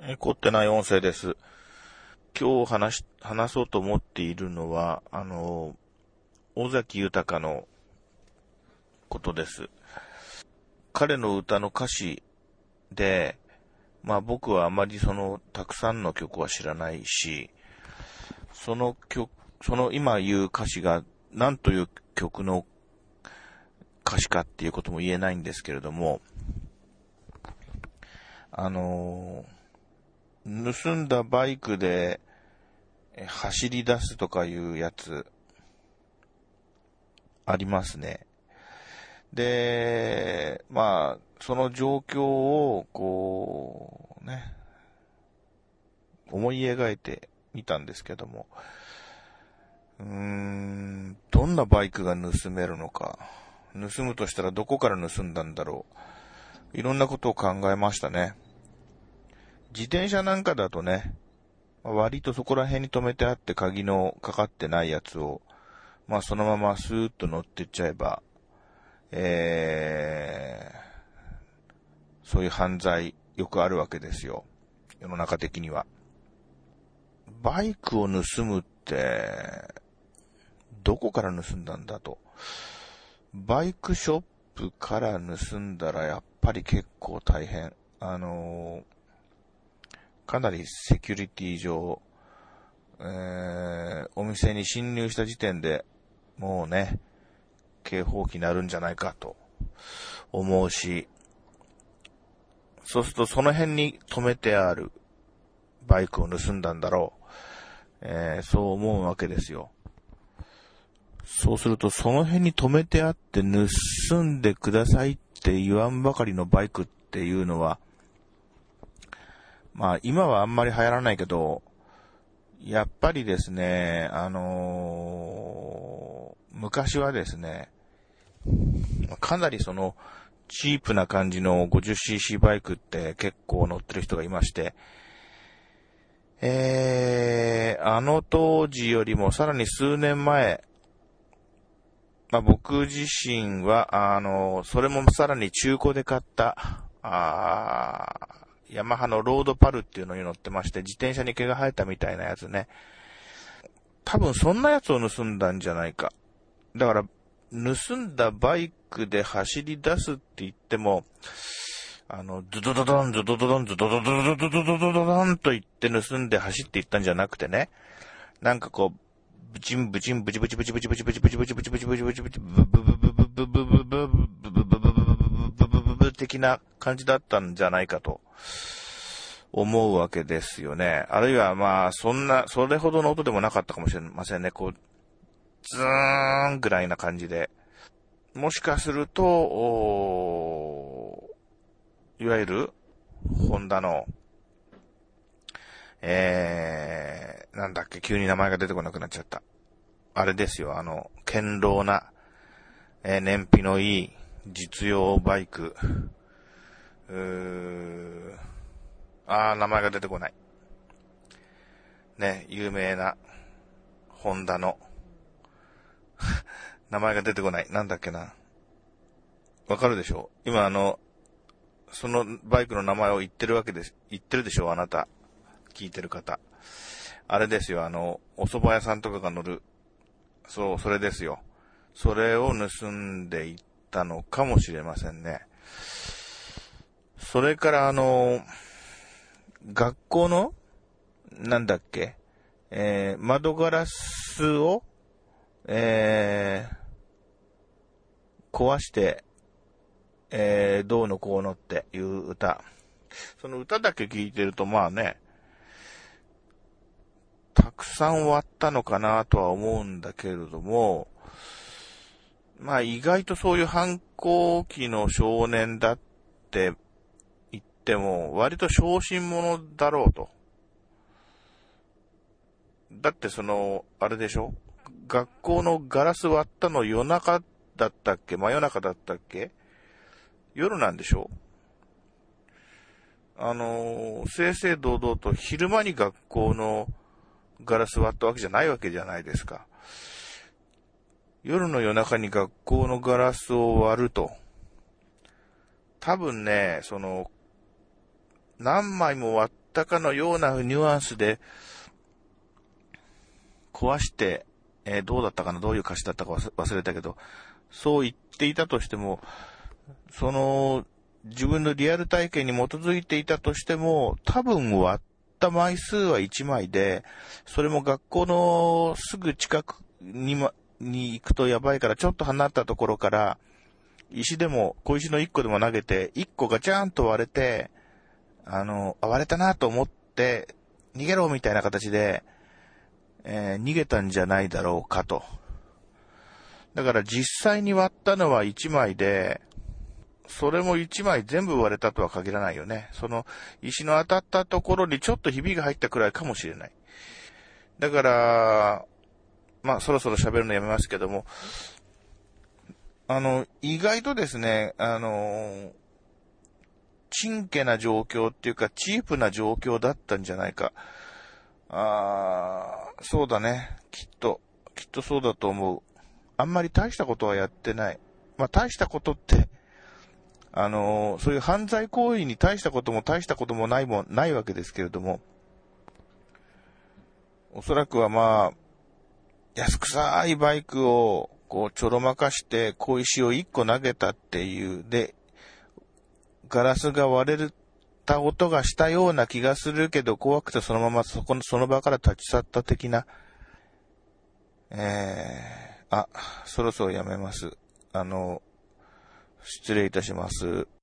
凝ってない音声です。今日話そうと思っているのは、尾崎豊のことです。彼の歌の歌詞で、僕はあまりたくさんの曲は知らないし、その今言う歌詞が何という曲の歌詞かっていうことも言えないんですけれども、盗んだバイクで走り出すとかいうやつありますね。で、その状況を思い描いてみたんですけども、どんなバイクが盗めるのか、盗むとしたらどこから盗んだんだろう、いろんなことを考えましたね。自転車なんかだとね、割とそこら辺に止めてあって鍵のかかってないやつを、そのままスーッと乗ってっちゃえば、そういう犯罪よくあるわけですよ。世の中的には。バイクを盗むって、どこから盗んだんだと。バイクショップから盗んだらやっぱり結構大変。かなりセキュリティ上、お店に侵入した時点でもうね、警報器になるんじゃないかと思うし、そうするとその辺に止めてあるバイクを盗んだんだろう、そう思うわけですよ。そうするとその辺に止めてあって盗んでくださいって言わんばかりのバイクっていうのは、今はあんまり流行らないけど、やっぱりですね、昔はですね、かなりチープな感じの 50cc バイクって結構乗ってる人がいまして、あの当時よりもさらに数年前、僕自身は、それもさらに中古で買った、ヤマハのロードパルっていうのに乗ってまして、自転車に毛が生えたみたいなやつね。多分そんなやつを盗んだんじゃないか。だから、盗んだバイクで走り出すって言っても、ドドドドン、ドドドドン、ドドドドドドドドドドドンと言って盗んで走っていったんじゃなくてね、なんかブチンブチンブチブチブチブチブチブチブチブチブチブチブチブチブチブブブブブブブブブブブブブブブブ的な感じだったんじゃないかと思うわけですよね。あるいはそれほどの音でもなかったかもしれませんね。ズーンぐらいな感じで。もしかすると、いわゆる、ホンダの、なんだっけ、急に名前が出てこなくなっちゃった。あれですよ、堅牢な、燃費のいい、実用バイク。名前が出てこない。ね、有名な、ホンダの、名前が出てこない。なんだっけな。わかるでしょ？今そのバイクの名前を言ってるでしょ？あなた。聞いてる方。あれですよ、お蕎麦屋さんとかが乗る。そう、それですよ。それを盗んでいったのかもしれませんね。それから学校の、なんだっけ、窓ガラスを、壊して、どうのこうのっていう歌。その歌だけ聞いてるとたくさん割ったのかなとは思うんだけれども、意外とそういう反抗期の少年だって言っても、割と小心者だろうと。だってあれでしょ？学校のガラス割ったの夜中だったっけ？真夜中だったっけ？夜なんでしょ？正々堂々と昼間に学校のガラス割ったわけじゃないわけじゃないですか。夜の夜中に学校のガラスを割ると。多分ね、何枚も割っったかのようなニュアンスで壊して、どうだったかな、どういう歌詞だったか忘れたけど、そう言っていたとしても、自分のリアル体験に基づいていたとしても、多分割った枚数は1枚で、それも学校のすぐ近くに行くとやばいから、ちょっと離れたところから、小石の1個でも投げて、1個がジャーンと割れて、割れたなと思って、逃げろみたいな形で、逃げたんじゃないだろうかと。だから実際に割ったのは1枚で、それも1枚全部割れたとは限らないよね。その石の当たったところにちょっとひびが入ったくらいかもしれない。だから、そろそろ喋るのやめますけども、意外とですね、ちんけな状況っていうか、チープな状況だったんじゃないか。そうだね。きっとそうだと思う。あんまり大したことはやってない。大したことって、そういう犯罪行為に大したこともないわけですけれども、おそらくは安くさいバイクを、ちょろまかして、小石を1個投げたっていう、で、ガラスが割れた音がしたような気がするけど、怖くてそのままその場から立ち去った的な、そろそろやめます。失礼いたします。